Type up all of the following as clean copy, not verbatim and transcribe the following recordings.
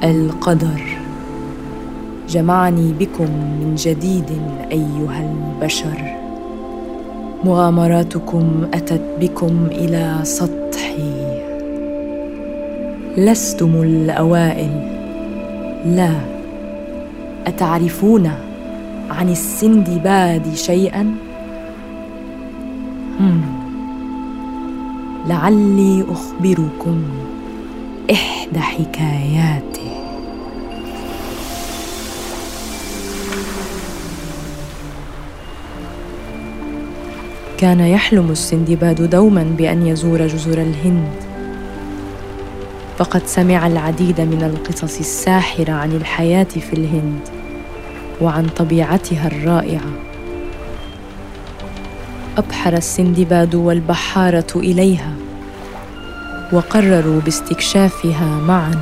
القدر جمعني بكم من جديد أيها البشر. مغامراتكم أتت بكم إلى سطحي. لستم الأوائل، لا. أتعرفون عن السندباد شيئاً؟ لعلي أخبركم إحدى حكاياته. كان يحلم السندباد دوماً بأن يزور جزر الهند، فقد سمع العديد من القصص الساحرة عن الحياة في الهند وعن طبيعتها الرائعة. أبحر السندباد والبحارة إليها، وقرروا باستكشافها معاً.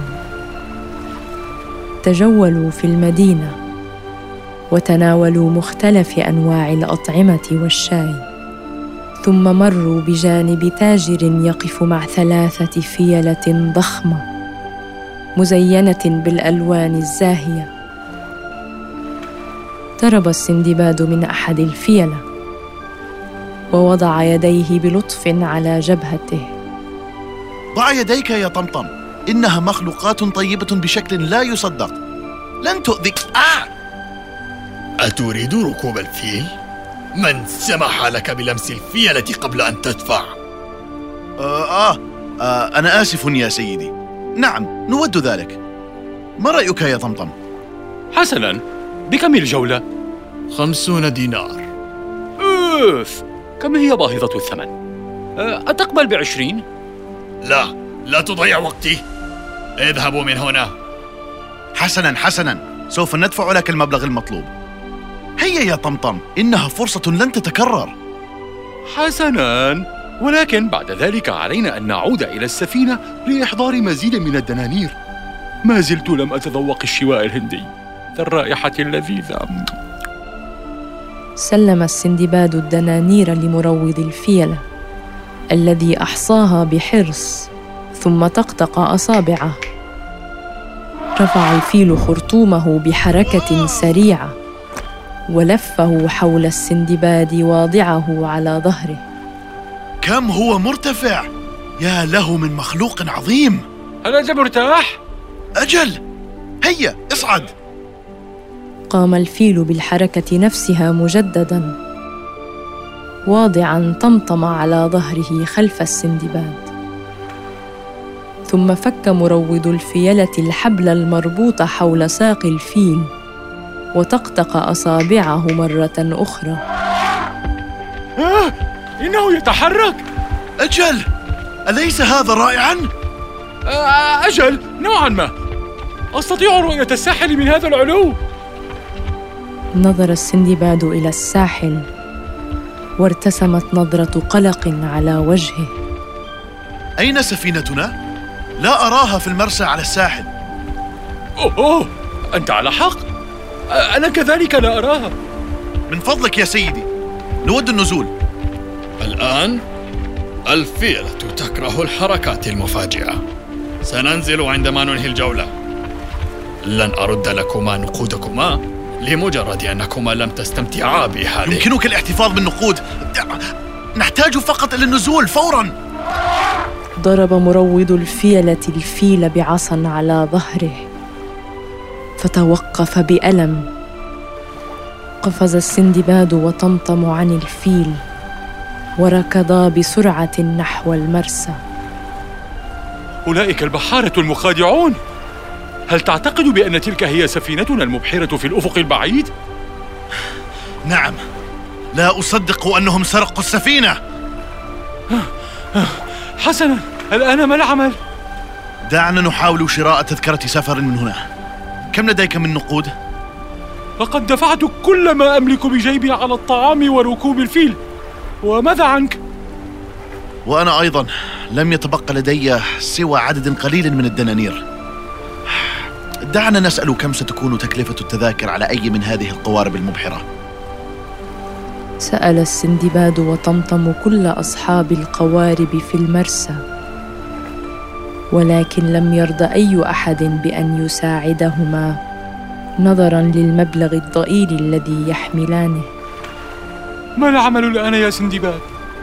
تجولوا في المدينة وتناولوا مختلف أنواع الأطعمة والشاي، ثم مروا بجانب تاجر يقف مع 3 فيلة ضخمة مزينة بالألوان الزاهية. اقترب السندباد من أحد الفيلة ووضع يديه بلطف على جبهته. ضع يديك يا طمطم، إنها مخلوقات طيبة بشكل لا يصدق، لن تؤذيك. أتريد ركوب الفيل؟ من سمح لك بلمس الفيلة قبل أن تدفع؟ أنا آسف يا سيدي. نعم، نود ذلك. ما رأيك يا طمطم؟ حسناً، بكم الجولة؟ 50 دينار. كم هي باهظة الثمن؟ أتقبل ب20؟ لا تضيع وقتي، اذهبوا من هنا. حسناً، سوف ندفع لك المبلغ المطلوب. هيا يا طمطم، إنها فرصة لن تتكرر. حسناً، ولكن بعد ذلك علينا أن نعود إلى السفينة لإحضار مزيد من الدنانير. ما زلت لم أتذوق الشواء الهندي ذا الرائحة اللذيذة. سلم السندباد الدنانير لمروض الفيلة الذي أحصاها بحرص، ثم طقطق أصابعه. رفع الفيل خرطومه بحركة سريعة ولفه حول السندباد واضعه على ظهره. كم هو مرتفع! يا له من مخلوق عظيم! هل أنت مرتاح؟ أجل، هيا اصعد. قام الفيل بالحركة نفسها مجدداً، واضعاً طمطم على ظهره خلف السندباد. ثم فك مروض الفيلة الحبل المربوط حول ساق الفيل وطقطق أصابعه مرة أخرى. إنه يتحرك! أجل، أليس هذا رائعاً؟ أجل، نوعاً ما. أستطيع رؤية الساحل من هذا العلو. نظر السندباد إلى الساحل وارتسمت نظرة قلق على وجهه. أين سفينتنا؟ لا أراها في المرسى على الساحل. أوه، أنت على حق، أنا كذلك لا أراها. من فضلك يا سيدي، نود النزول. الآن الفيلة تكره الحركات المفاجئة. سننزل عندما ننهي الجولة. لن أرد لكما نقودكما لمجرد أنكما لم تستمتعا بهذه. يمكنك الاحتفاظ بالنقود، نحتاج فقط إلى النزول فوراً. ضرب مروض الفيلة الفيل بعصا على ظهره فتوقف بألم. قفز السندباد وطمطم عن الفيل وركضا بسرعة نحو المرسى. أولئك البحارة المخادعون! هل تعتقد بأن تلك هي سفينتنا المبحرة في الأفق البعيد؟ نعم، لا أصدق أنهم سرقوا السفينة. حسناً، الآن ما العمل؟ دعنا نحاول شراء تذكرة سفر من هنا. كم لديك من نقود؟ لقد دفعت كل ما أملك بجيبي على الطعام وركوب الفيل. وماذا عنك؟ وأنا أيضاً لم يتبقى لدي سوى عدد قليل من الدنانير. دعنا نسأل كم ستكون تكلفة التذاكر على أي من هذه القوارب المبحرة. سأل السندباد وطمطم كل أصحاب القوارب في المرسى، ولكن لم يرضى أي أحد بأن يساعدهما نظراً للمبلغ الضئيل الذي يحملانه. ما العمل الآن يا سندباد؟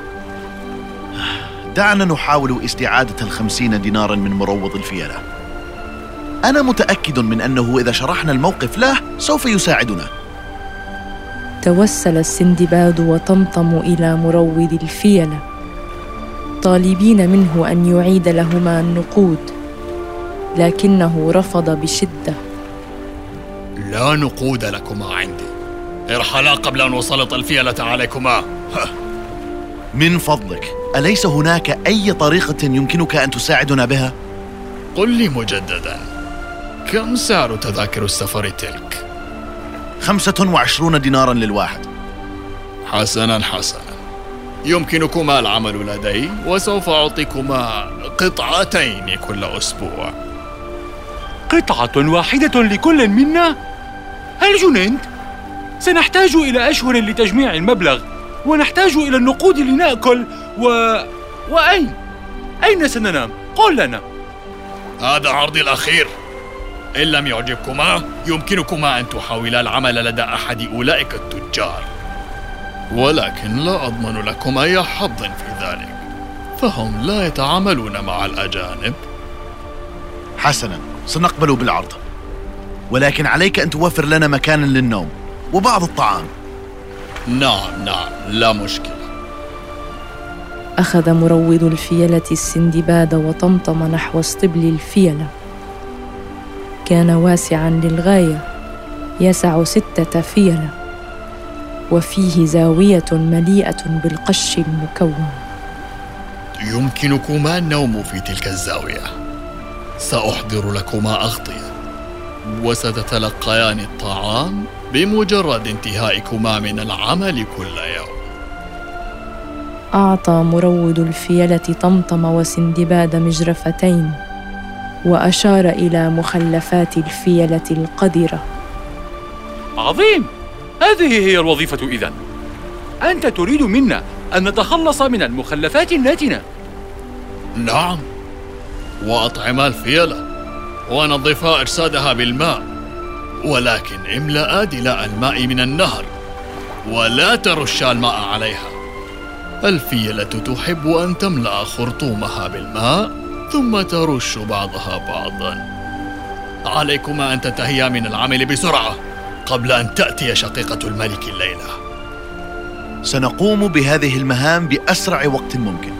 دعنا نحاول استعادة 50 ديناراً من مروض الفيلة. أنا متأكد من أنه إذا شرحنا الموقف له سوف يساعدنا. توسل السندباد وطمطم إلى مروض الفيلة طالبين منه أن يعيد لهما النقود، لكنه رفض بشدة. لا نقود لكما عندي، ارحلا قبل أن أسلط الفيلة عليكما. من فضلك، أليس هناك أي طريقة يمكنك أن تساعدنا بها؟ قل لي مجددا، كم سعر تذاكر السفر تلك؟ 25 ديناراً للواحد. حسناً، يمكنكما العمل لدي، وسوف أعطيكما قطعتين كل أسبوع. قطعة واحدة لكل منا؟ هل جننت؟ سنحتاج إلى أشهر لتجميع المبلغ، ونحتاج إلى النقود لنأكل أين سننام؟ قل لنا. هذا عرضي الأخير. إن لم يعجبكما يمكنكما أن تحاولا العمل لدى أحد أولئك التجار، ولكن لا أضمن لكم أي حظ في ذلك، فهم لا يتعاملون مع الأجانب. حسناً، سنقبل بالعرض، ولكن عليك أن توفر لنا مكاناً للنوم وبعض الطعام. نعم، لا مشكلة. أخذ مروض الفيلة السندباد وطمطم نحو اسطبل الفيلة. كان واسعاً للغاية، يسع 6 فيلة، وفيه زاوية مليئة بالقش المكون. يمكنكما النوم في تلك الزاوية. سأحضر لكما أغطية، وستتلقيان الطعام بمجرد انتهائكما من العمل كل يوم. أعطى مروض الفيلة طمطم وسندباد مجرفتين، وأشار إلى مخلفات الفيلة القذرة. عظيم، هذه هي الوظيفة إذن. أنت تريد منا أن نتخلص من المخلفات الناتنة. نعم، وأطعم الفيلة ونظف أجسادها بالماء، ولكن املأ دلاء الماء من النهر ولا ترش الماء عليها. الفيلة تحب أن تملأ خرطومها بالماء ثم ترش بعضها بعضا. عليكما أن تنتهيا من العمل بسرعة قبل أن تأتي شقيقة الملك الليلة. سنقوم بهذه المهام بأسرع وقت ممكن.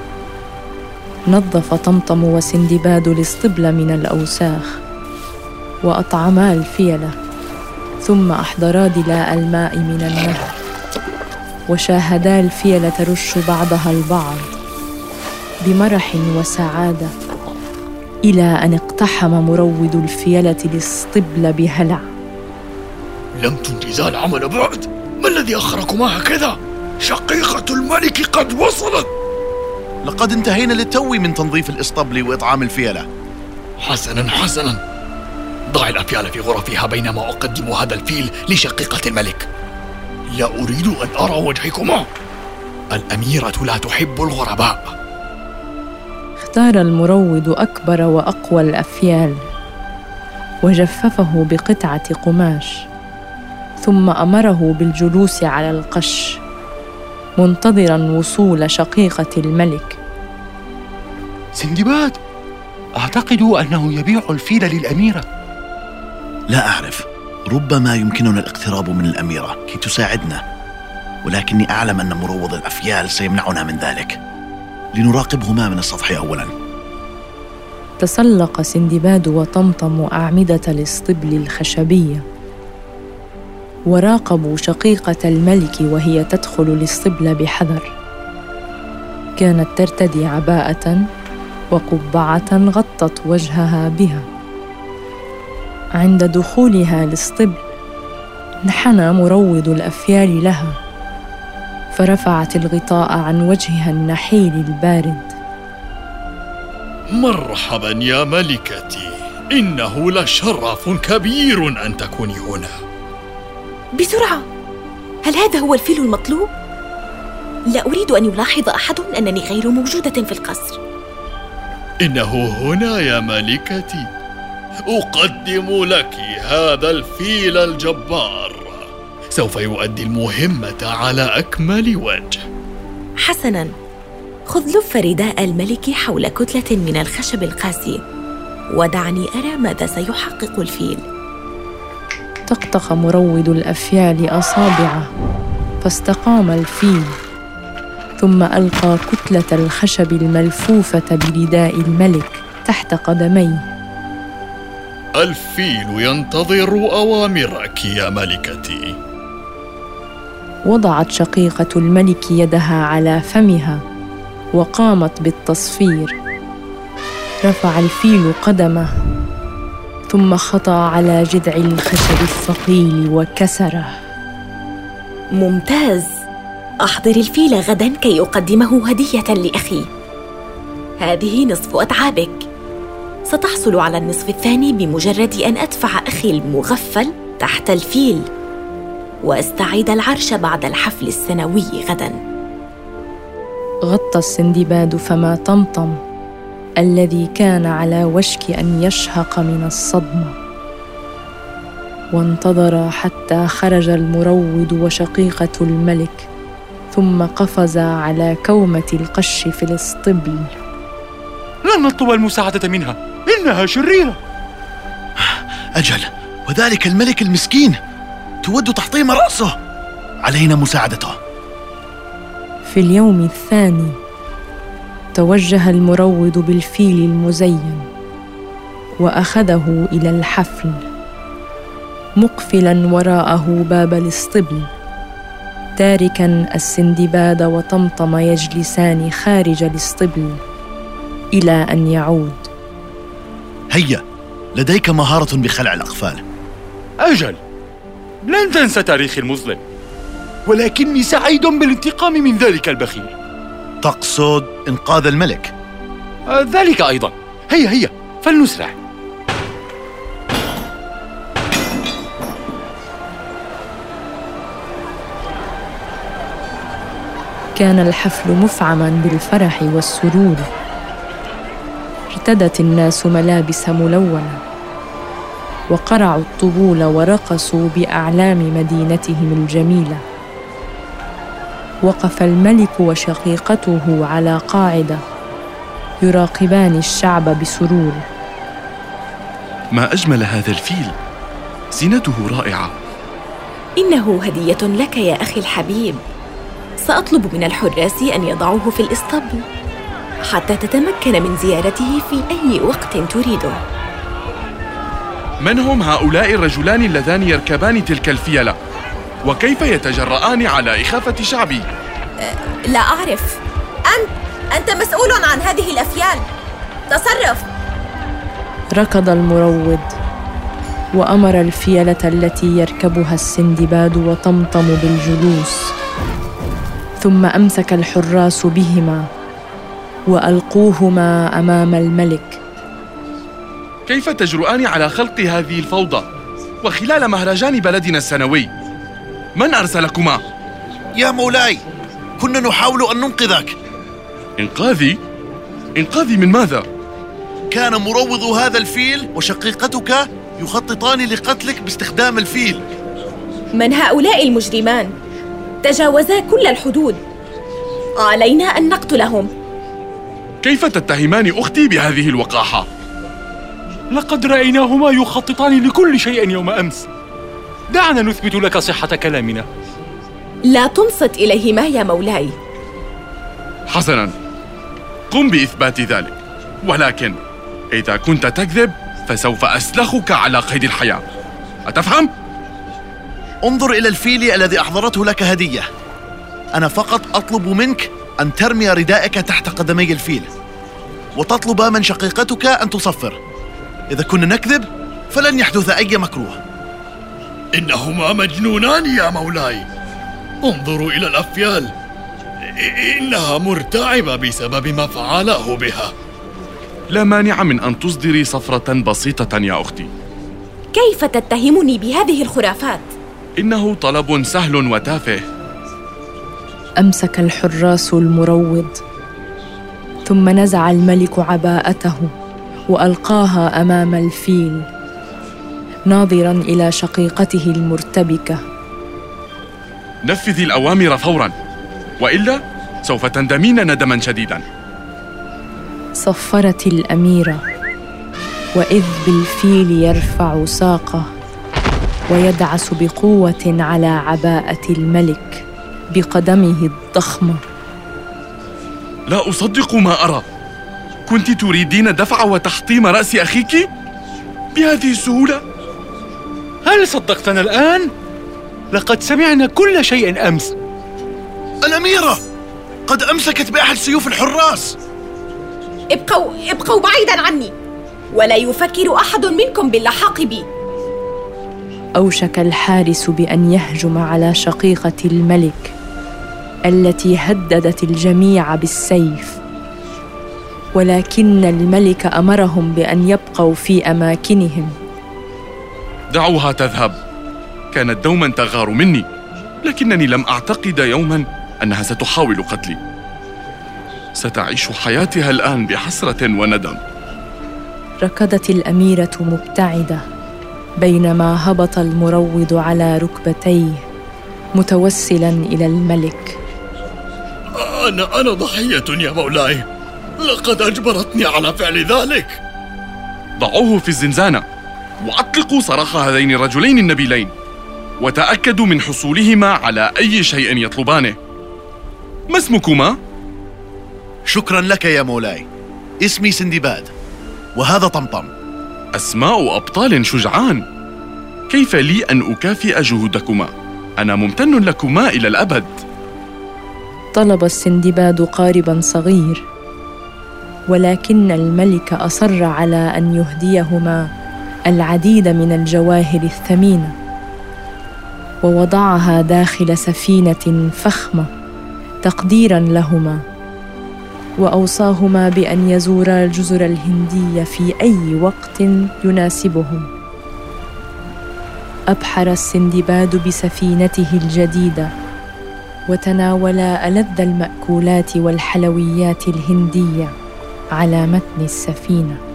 نظف طمطم وسندباد الاسطبل من الأوساخ، وأطعما الفيلة، ثم أحضرا دلاء الماء من النهر، وشاهدا الفيلة ترش بعضها البعض بمرح وسعادة، إلى أن اقتحم مروض الفيلة الاسطبل بهلع. لم تنجزا العمل بعد؟ ما الذي أخركما هكذا؟ شقيقة الملك قد وصلت. لقد انتهينا للتو من تنظيف الاسطبل وإطعام الفيلة. حسناً، ضع الأفيال في غرفها بينما أقدم هذا الفيل لشقيقة الملك. لا أريد أن أرى وجهكما. الأميرة لا تحب الغرباء. اختار المروض أكبر وأقوى الأفيال، وجففه بقطعة قماش، ثم أمره بالجلوس على القش منتظراً وصول شقيقة الملك. سندباد، أعتقد أنه يبيع الفيل للأميرة. لا أعرف، ربما يمكننا الاقتراب من الأميرة كي تساعدنا، ولكني أعلم أن مروض الأفيال سيمنعنا من ذلك. لنراقبهما من السطح أولاً. تسلق سندباد وطمطم أعمدة الاسطبل الخشبية، وراقبوا شقيقة الملك وهي تدخل الاسطبل بحذر. كانت ترتدي عباءة وقبعة غطت وجهها بها. عند دخولها الاسطبل انحنى مروض الأفيال لها، فرفعت الغطاء عن وجهها النحيل البارد. مرحبا يا ملكتي، إنه لشرف كبير أن تكوني هنا. بسرعة، هل هذا هو الفيل المطلوب؟ لا أريد أن يلاحظ أحد أنني غير موجودة في القصر. إنه هنا يا ملكتي، أقدم لك هذا الفيل الجبار، سوف يؤدي المهمة على أكمل وجه. حسناً، خذ لف رداء الملك حول كتلة من الخشب القاسي، ودعني أرى ماذا سيحقق الفيل. طقطق مروض الأفيال أصابعه، فاستقام الفيل، ثم ألقى كتلة الخشب الملفوفة برداء الملك تحت قدميه. الفيل ينتظر أوامرك يا ملكتي. وضعت شقيقة الملك يدها على فمها وقامت بالتصفير. رفع الفيل قدمه، ثم خطأ على جذع الخشب الثقيل وكسره. ممتاز، أحضر الفيل غداً كي يقدمه هدية لأخي. هذه نصف أتعابك، ستحصل على النصف الثاني بمجرد أن أدفع أخي المغفل تحت الفيل وأستعيد العرش بعد الحفل السنوي غداً. غطى السندباد فما طمطم الذي كان على وشك أن يشهق من الصدمة، وانتظر حتى خرج المروض وشقيقة الملك، ثم قفز على كومة القش في الاسطبل. لن نطلب المساعدة منها، إنها شريرة. أجل، وذلك الملك المسكين تود تحطيم رأسه، علينا مساعدته. في اليوم الثاني توجه المروض بالفيل المزين وأخذه إلى الحفل، مقفلاً وراءه باب الاسطبل، تاركاً السندباد وطمطم يجلسان خارج الاسطبل إلى أن يعود. هيا، لديك مهارة بخلع الأقفال. أجل، لن تنسى تاريخي المظلم، ولكني سعيد بالانتقام من ذلك البخيل. تقصد إنقاذ الملك؟ ذلك أيضا. هيا هيا، فلنسرع. كان الحفل مفعماً بالفرح والسرور. ارتدت الناس ملابس ملونة، وقرعوا الطبول ورقصوا بأعلام مدينتهم الجميلة. وقف الملك وشقيقته على قاعدة يراقبان الشعب بسرور. ما أجمل هذا الفيل، زينته رائعة. إنه هدية لك يا أخي الحبيب. سأطلب من الحراس أن يضعوه في الإسطبل حتى تتمكن من زيارته في أي وقت تريده. من هم هؤلاء الرجلان اللذان يركبان تلك الفيلة؟ وكيف يتجرآن على إخافة شعبي؟ لا أعرف. أنت مسؤول عن هذه الأفيال، تصرف. ركض المروض وأمر الفيلة التي يركبها السندباد وطمطم بالجلوس، ثم أمسك الحراس بهما وألقوهما أمام الملك. كيف تجرؤان على خلق هذه الفوضى وخلال مهرجان بلدنا السنوي؟ من أرسلكما؟ يا مولاي، كنا نحاول أن ننقذك. إنقاذي؟ إنقاذي من ماذا؟ كان مروض هذا الفيل وشقيقتك يخططان لقتلك باستخدام الفيل. من هؤلاء المجرمان؟ تجاوزا كل الحدود، علينا أن نقتلهم. كيف تتهمان أختي بهذه الوقاحة؟ لقد رأيناهما يخططان لكل شيء يوم أمس. دعنا نثبت لك صحة كلامنا. لا تنصت إليهما يا مولاي. حسناً، قم بإثبات ذلك، ولكن إذا كنت تكذب فسوف أسلخك على قيد الحياة. أتفهم؟ انظر إلى الفيل الذي أحضرته لك هدية. أنا فقط أطلب منك أن ترمي رداءك تحت قدمي الفيل، وتطلب من شقيقتك أن تصفر. إذا كنا نكذب فلن يحدث أي مكروه. إنهما مجنونان يا مولاي. انظروا إلى الأفيال، إنها مرتعبة بسبب ما فعله بها. لا مانع من أن تصدري صفرة بسيطة يا أختي. كيف تتهمني بهذه الخرافات؟ إنه طلب سهل وتافه. أمسك الحراس المروض، ثم نزع الملك عباءته وألقاها أمام الفيل، ناظراً إلى شقيقته المرتبكة. نفذي الأوامر فوراً، وإلا سوف تندمين ندماً شديداً. صفرت الأميرة، وإذ بالفيل يرفع ساقه ويدعس بقوة على عباءة الملك بقدمه الضخمة. لا أصدق ما أرى. كنت تريدين دفع وتحطيم رأس أخيك بهذه السهولة؟ هل صدقتنا الآن؟ لقد سمعنا كل شيء أمس. الأميرة قد أمسكت بأحد سيوف الحراس. ابقوا بعيداً عني، ولا يفكر أحد منكم باللحاق بي. أوشك الحارس بأن يهجم على شقيقة الملك التي هددت الجميع بالسيف، ولكن الملك أمرهم بأن يبقوا في أماكنهم. دعوها تذهب. كانت دوماً تغار مني، لكنني لم أعتقد يوماً أنها ستحاول قتلي. ستعيش حياتها الآن بحسرة وندم. ركضت الأميرة مبتعدة، بينما هبط المروض على ركبتيه متوسلاً إلى الملك. أنا ضحية يا مولاي، لقد أجبرتني على فعل ذلك. ضعوه في الزنزانة وأطلقوا صراخ هذين الرجلين النبيلين، وتأكدوا من حصولهما على أي شيء يطلبانه. ما اسمكما؟ شكراً لك يا مولاي. اسمي سندباد، وهذا طمطم. أسماء أبطال شجعان. كيف لي أن أكافئ جهودكما؟ أنا ممتن لكما إلى الأبد. طلب السندباد قارباً صغير، ولكن الملك أصر على أن يهديهما العديد من الجواهر الثمينة، ووضعها داخل سفينة فخمة تقديراً لهما، وأوصاهما بأن يزورا الجزر الهندية في أي وقت يناسبهم. أبحر السندباد بسفينته الجديدة، وتناولا ألذ المأكولات والحلويات الهندية على متن السفينة.